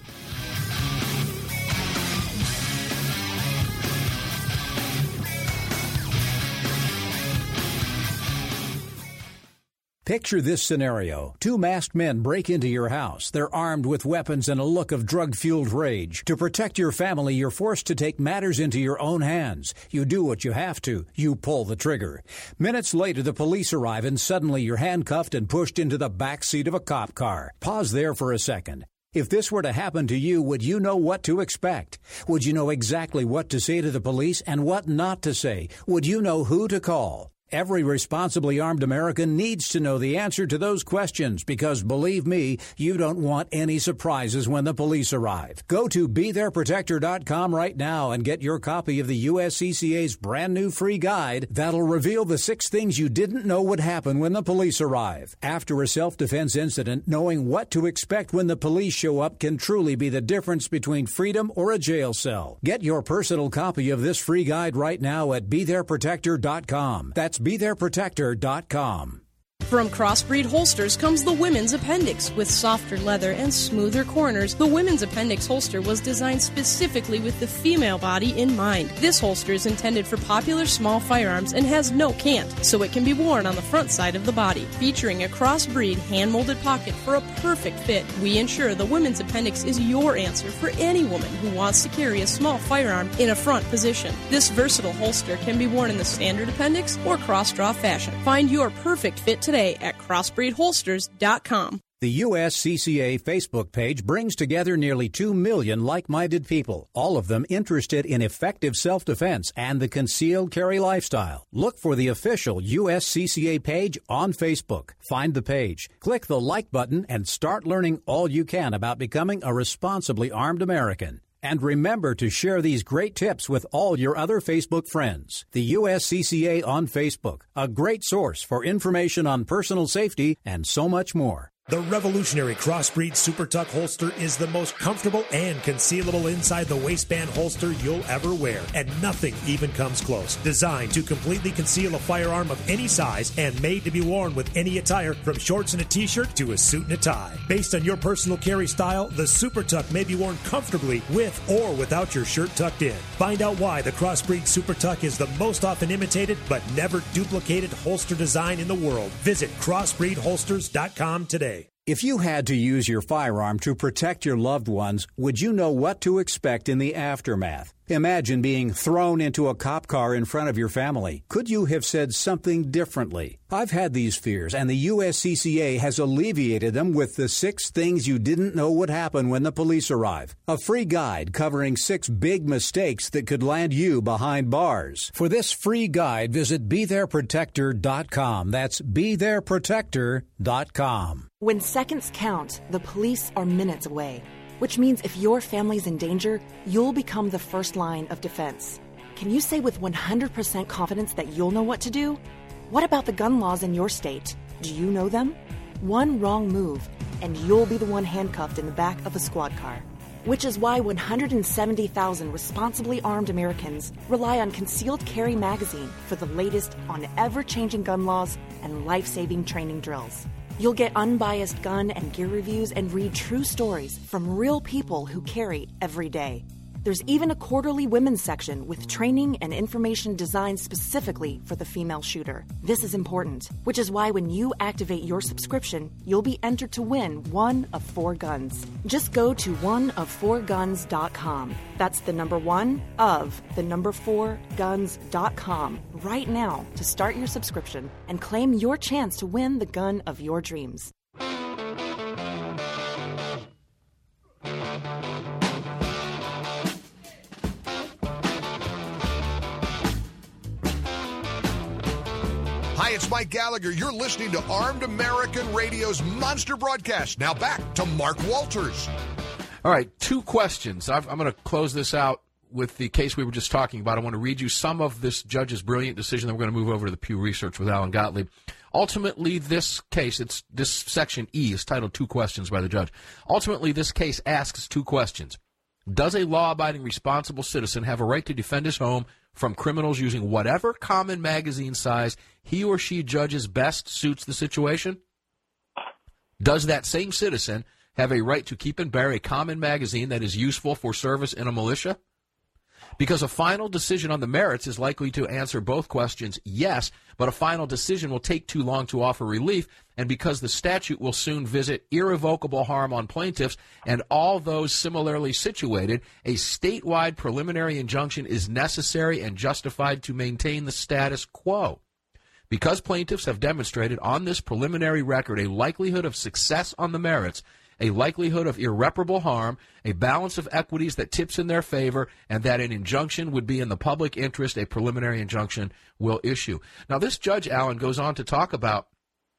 Picture this scenario. Two masked men break into your house. They're armed with weapons and a look of drug-fueled rage. To protect your family, you're forced to take matters into your own hands. You do what you have to. You pull the trigger. Minutes later, the police arrive, and suddenly you're handcuffed and pushed into the back seat of a cop car. Pause there for a second. If this were to happen to you, would you know what to expect? Would you know exactly what to say to the police and what not to say? Would you know who to call? Every responsibly armed American needs to know the answer to those questions, because, believe me, you don't want any surprises when the police arrive. Go to BeThereProtector.com right now and get your copy of the USCCA's brand new free guide that'll reveal the 6 things you didn't know would happen when the police arrive. After a self-defense incident, knowing what to expect when the police show up can truly be the difference between freedom or a jail cell. Get your personal copy of this free guide right now at BeThereProtector.com. That's BeThereProtector.com. From Crossbreed Holsters comes the Women's Appendix. With softer leather and smoother corners, the Women's Appendix holster was designed specifically with the female body in mind. This holster is intended for popular small firearms and has no cant, so it can be worn on the front side of the body. Featuring a Crossbreed hand-molded pocket for a perfect fit, we ensure the Women's Appendix is your answer for any woman who wants to carry a small firearm in a front position. This versatile holster can be worn in the standard appendix or cross-draw fashion. Find your perfect fit today at crossbreedholsters.com. The USCCA Facebook page brings together nearly 2 million like-minded people, all of them interested in effective self-defense and the concealed carry lifestyle. Look for the official USCCA page on Facebook. Find the page, click the like button, and start learning all you can about becoming a responsibly armed American. And remember to share these great tips with all your other Facebook friends. The USCCA on Facebook, a great source for information on personal safety and so much more. The revolutionary Crossbreed Super Tuck holster is the most comfortable and concealable inside the waistband holster you'll ever wear, and nothing even comes close. Designed to completely conceal a firearm of any size and made to be worn with any attire, from shorts and a t-shirt to a suit and a tie. Based on your personal carry style, the Super Tuck may be worn comfortably with or without your shirt tucked in. Find out why the Crossbreed Super Tuck is the most often imitated but never duplicated holster design in the world. Visit crossbreedholsters.com today. If you had to use your firearm to protect your loved ones, would you know what to expect in the aftermath? Imagine being thrown into a cop car in front of your family. Could you have said something differently? I've had these fears, and the USCCA has alleviated them with the 6 things you didn't know would happen when the police arrive. A free guide covering 6 big mistakes that could land you behind bars. For this free guide, visit BeThereProtector.com. That's BeThereProtector.com. When seconds count, the police are minutes away, which means if your family's in danger, you'll become the first line of defense. Can you say with 100% confidence that you'll know what to do? What about the gun laws in your state? Do you know them? One wrong move, and you'll be the one handcuffed in the back of a squad car. Which is why 170,000 responsibly armed Americans rely on Concealed Carry Magazine for the latest on ever-changing gun laws and life-saving training drills. You'll get unbiased gun and gear reviews and read true stories from real people who carry every day. There's even a quarterly women's section with training and information designed specifically for the female shooter. This is important, which is why when you activate your subscription, you'll be entered to win one of 4 guns. Just go to oneof4guns.com. That's the number 1 of the number 4guns.com right now to start your subscription and claim your chance to win the gun of your dreams. Hi, it's Mike Gallagher. You're listening to Armed American Radio's Monster Broadcast. Now back to Mark Walters. All right, 2 questions. I'm going to close this out with the case we were just talking about. I want to read you some of this judge's brilliant decision, then we're going to move over to the Pew Research with Alan Gottlieb. Ultimately, this case, this section E is titled 2 Questions by the judge. Ultimately, this case asks 2 questions. Does a law-abiding, responsible citizen have a right to defend his home from criminals using whatever common magazine size he or she judges best suits the situation? Does that same citizen have a right to keep and bear a common magazine that is useful for service in a militia? Because a final decision on the merits is likely to answer both questions, yes, but a final decision will take too long to offer relief, and because the statute will soon visit irrevocable harm on plaintiffs and all those similarly situated, a statewide preliminary injunction is necessary and justified to maintain the status quo. Because plaintiffs have demonstrated on this preliminary record a likelihood of success on the merits, a likelihood of irreparable harm, a balance of equities that tips in their favor, and that an injunction would be in the public interest, a preliminary injunction will issue. Now, this judge, Alan, goes on to talk about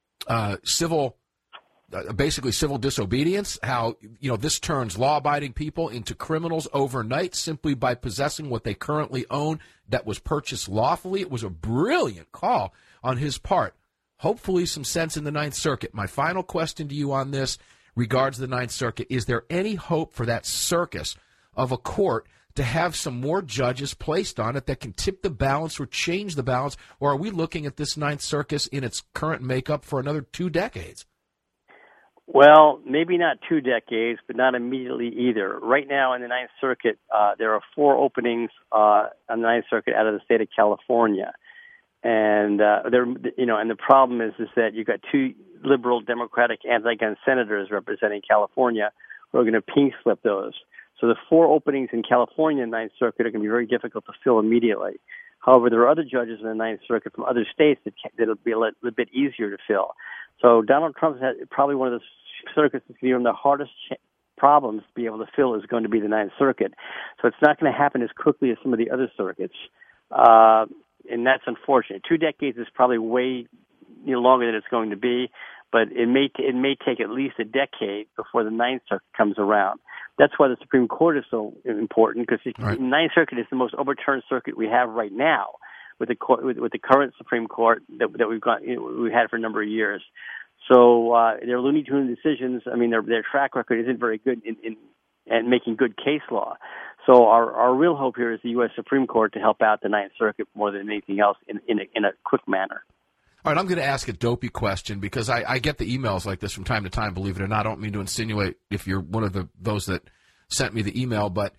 basically civil disobedience, how, this turns law-abiding people into criminals overnight simply by possessing what they currently own that was purchased lawfully. It was a brilliant call on his part. Hopefully some sense in the Ninth Circuit. My final question to you on this regards the Ninth Circuit. Is there any hope for that circus of a court to have some more judges placed on it that can tip the balance or change the balance? Or are we looking at this Ninth Circuit in its current makeup for another 2 decades? Well, maybe not 2 decades, but not immediately either. Right now in the Ninth Circuit, there are 4 openings on the Ninth Circuit out of the state of California. And and the problem is that you've got 2 liberal Democratic anti-gun senators representing California who are going to pink slip those. So the 4 openings in California in the Ninth Circuit are going to be very difficult to fill immediately. However, there are other judges in the Ninth Circuit from other states that'll be a little bit easier to fill. So Donald Trump's probably one of the circuits that's going to give him the hardest problems to be able to fill is going to be the Ninth Circuit. So it's not going to happen as quickly as some of the other circuits. And that's unfortunate. 2 decades is probably way longer than it's going to be, but it may take at least a decade before the Ninth Circuit comes around. That's why the Supreme Court is so important, because the Ninth Circuit is the most overturned circuit we have right now with the current Supreme Court that we've had for a number of years. So their Looney Tune decisions, I mean, their track record isn't very good in making good case law. So our real hope here is the U.S. Supreme Court to help out the Ninth Circuit more than anything else in a quick manner. All right, I'm going to ask a dopey question because I get the emails like this from time to time, believe it or not. I don't mean to insinuate if you're one of those that sent me the email, but,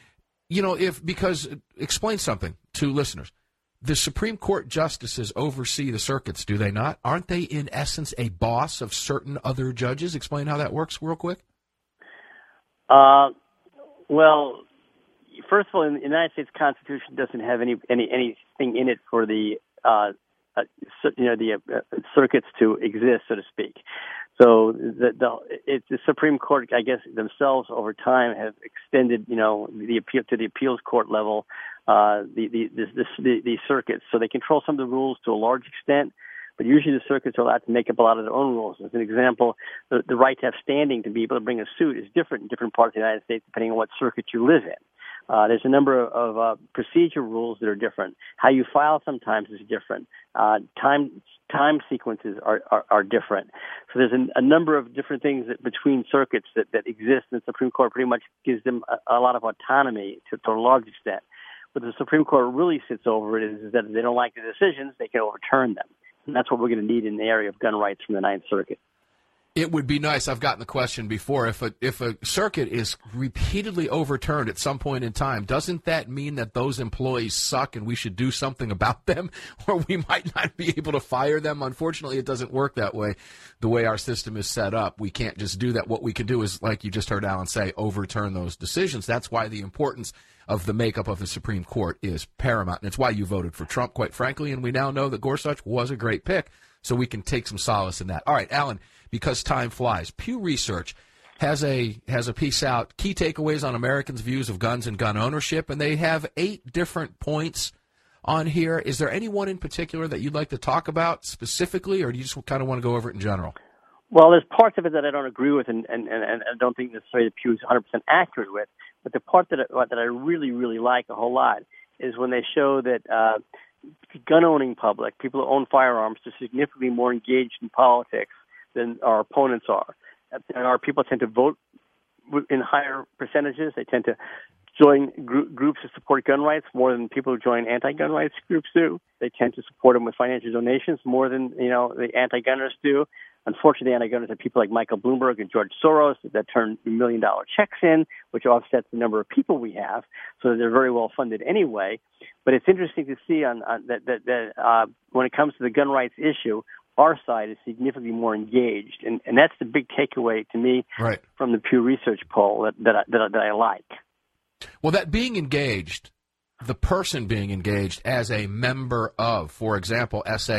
explain something to listeners. The Supreme Court justices oversee the circuits, do they not? Aren't they, in essence, a boss of certain other judges? Explain how that works real quick. Well, first of all, the United States Constitution doesn't have anything in it for the circuits to exist, so to speak. So the Supreme Court, I guess, themselves over time have extended, the appeal to the appeals court level, the circuits. So they control some of the rules to a large extent, but usually the circuits are allowed to make up a lot of their own rules. As an example, the right to have standing to be able to bring a suit is different in different parts of the United States depending on what circuit you live in. There's a number of procedure rules that are different. How you file sometimes is different. Time sequences are different. So there's a number of different things between circuits that exist, and the Supreme Court pretty much gives them a lot of autonomy to a large extent. What the Supreme Court really sits over it is that if they don't like the decisions, they can overturn them. And that's what we're going to need in the area of gun rights from the Ninth Circuit. It would be nice. I've gotten the question before. If a circuit is repeatedly overturned at some point in time, doesn't that mean that those employees suck and we should do something about them, or we might not be able to fire them? Unfortunately, it doesn't work that way. The way our system is set up, we can't just do that. What we can do is, like you just heard Alan say, overturn those decisions. That's why the importance of the makeup of the Supreme Court is paramount, and it's why you voted for Trump, quite frankly, and we now know that Gorsuch was a great pick, so we can take some solace in that. All right, Alan, because time flies, Pew Research has a piece out, Key Takeaways on Americans' Views of Guns and Gun Ownership, and they have 8 different points on here. Is there any one in particular that you'd like to talk about specifically, or do you just kind of want to go over it in general? Well, there's parts of it that I don't agree with and I don't think necessarily the Pew is 100% accurate with, but the part that I really, really like a whole lot is when they show that gun-owning public, people who own firearms, are significantly more engaged in politics than our opponents are. And our people tend to vote in higher percentages. They tend to join groups that support gun rights more than people who join anti-gun rights groups do. They tend to support them with financial donations more than the anti-gunners do. Unfortunately, anti-gunners are people like Michael Bloomberg and George Soros that turn $1 million checks in, which offsets the number of people we have, so they're very well funded anyway. But it's interesting to see that when it comes to the gun rights issue, our side is significantly more engaged, and that's the big takeaway to me from the Pew Research poll that I like. Well, that being engaged, the person being engaged as a member of, for example,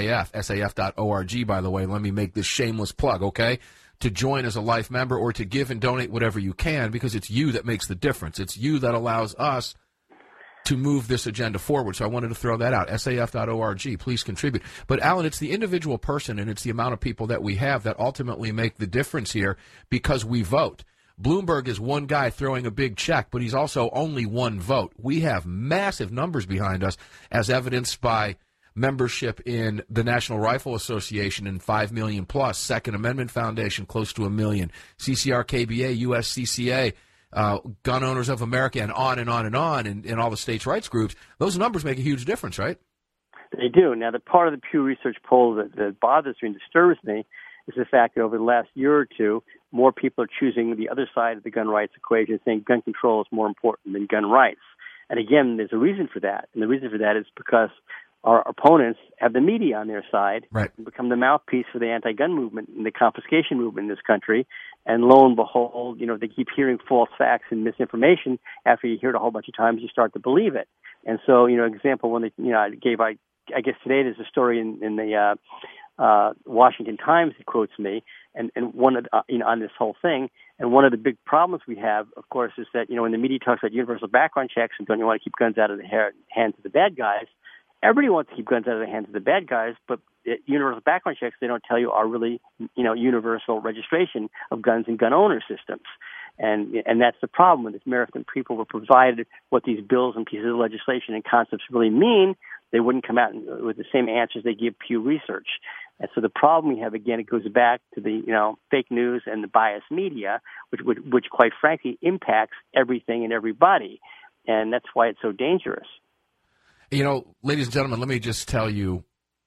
saf.org, by the way, let me make this shameless plug, okay, to join as a life member or to give and donate whatever you can, because it's you that makes the difference. It's you that allows us to move this agenda forward. So I wanted to throw that out, saf.org. Please contribute. But, Alan, it's the individual person and it's the amount of people that we have that ultimately make the difference here because we vote. Bloomberg is one guy throwing a big check, but he's also only one vote. We have massive numbers behind us, as evidenced by membership in the National Rifle Association in 5 million plus, Second Amendment Foundation close to 1 million, CCR, KBA, USCCA, Gun Owners of America, and on and on and on, and all the states' rights groups, those numbers make a huge difference, right? They do. Now, the part of the Pew Research poll that bothers me and disturbs me is the fact that over the last year or two, more people are choosing the other side of the gun rights equation, saying gun control is more important than gun rights. And again, there's a reason for that. And the reason for that is because our opponents have the media on their side, right, and become the mouthpiece for the anti-gun movement and the confiscation movement in this country. And lo and behold, they keep hearing false facts and misinformation. After you hear it a whole bunch of times, you start to believe it. And so, example, when I gave, I guess today there's a story in the Washington Times that quotes me, and one of on this whole thing. And one of the big problems we have, of course, is that when the media talks about universal background checks and don't you want to keep guns out of the hands of the bad guys, everybody wants to keep guns out of the hands of the bad guys, but universal background checks, they don't tell you, are really universal registration of guns and gun owner systems. And that's the problem. If American people were provided what these bills and pieces of legislation and concepts really mean, they wouldn't come out with the same answers they give Pew Research. And so the problem we have, again, it goes back to the fake news and the biased media, which quite frankly impacts everything and everybody. And that's why it's so dangerous. Ladies and gentlemen, let me just tell you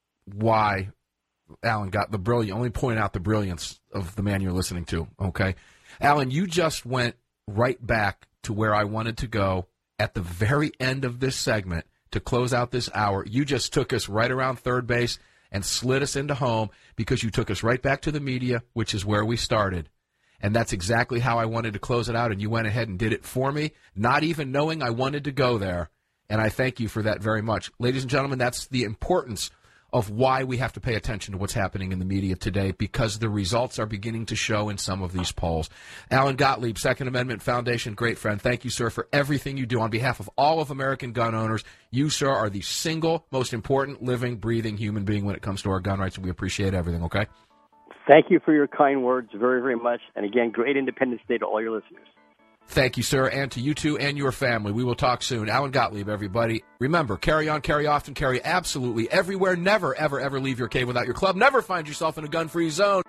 why Alan got only point out the brilliance of the man you're listening to, okay? Alan, you just went right back to where I wanted to go at the very end of this segment to close out this hour. You just took us right around third base and slid us into home because you took us right back to the media, which is where we started. And that's exactly how I wanted to close it out, and you went ahead and did it for me, not even knowing I wanted to go there. And I thank you for that very much. Ladies and gentlemen, that's the importance of why we have to pay attention to what's happening in the media today, because the results are beginning to show in some of these polls. Alan Gottlieb, Second Amendment Foundation, great friend. Thank you, sir, for everything you do on behalf of all of American gun owners. You, sir, are the single most important living, breathing human being when it comes to our gun rights, and we appreciate everything, okay? Thank you for your kind words very, very much. And again, great Independence Day to all your listeners. Thank you, sir, and to you too and your family. We will talk soon. Alan Gottlieb, everybody. Remember, carry on, carry often, carry absolutely everywhere. Never, ever, ever leave your cave without your club. Never find yourself in a gun-free zone.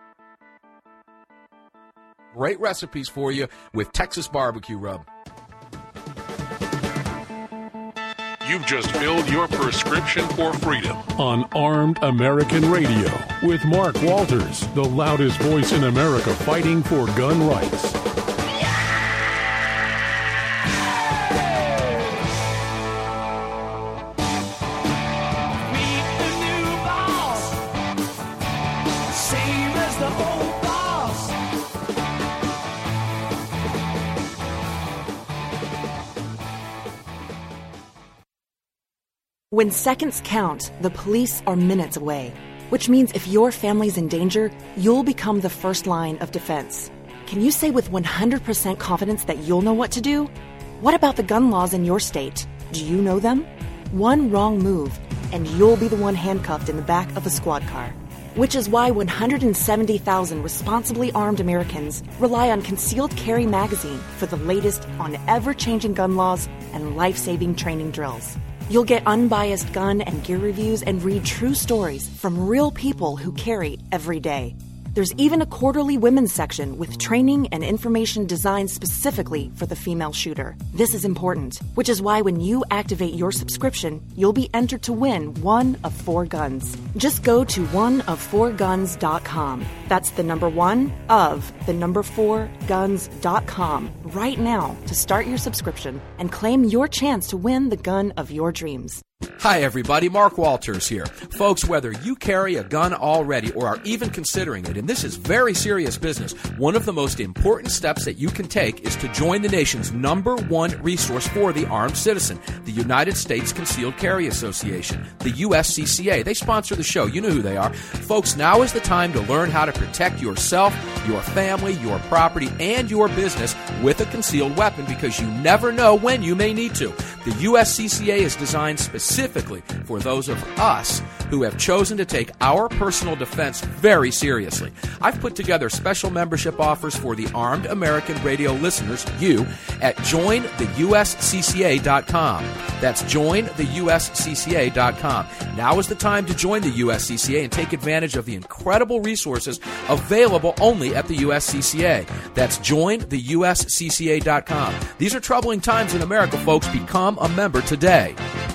Great recipes for you with Texas barbecue rub. You've just filled your prescription for freedom on Armed American Radio with Mark Walters, the loudest voice in America fighting for gun rights. When seconds count, the police are minutes away, which means if your family's in danger, you'll become the first line of defense. Can you say with 100% confidence that you'll know what to do? What about the gun laws in your state? Do you know them? One wrong move, and you'll be the one handcuffed in the back of a squad car. Which is why 170,000 responsibly armed Americans rely on Concealed Carry Magazine for the latest on ever-changing gun laws and life-saving training drills. You'll get unbiased gun and gear reviews and read true stories from real people who carry every day. There's even a quarterly women's section with training and information designed specifically for the female shooter. This is important, which is why when you activate your subscription, you'll be entered to win one of 4 guns. Just go to oneof4guns.com. That's the number 1 of the number 4guns.com right now to start your subscription and claim your chance to win the gun of your dreams. Hi, everybody. Mark Walters here. Folks, whether you carry a gun already or are even considering it, and this is very serious business, one of the most important steps that you can take is to join the nation's #1 resource for the armed citizen, the United States Concealed Carry Association, the USCCA. They sponsor the show. You know who they are. Folks, now is the time to learn how to protect yourself, your family, your property, and your business with a concealed weapon, because you never know when you may need to. The USCCA is designed specifically specifically for those of us who have chosen to take our personal defense very seriously. I've put together special membership offers for the Armed American Radio listeners, you, at jointheuscca.com. That's jointheuscca.com. Now is the time to join the USCCA and take advantage of the incredible resources available only at the USCCA. That's jointheuscca.com. These are troubling times in America, folks. Become a member today.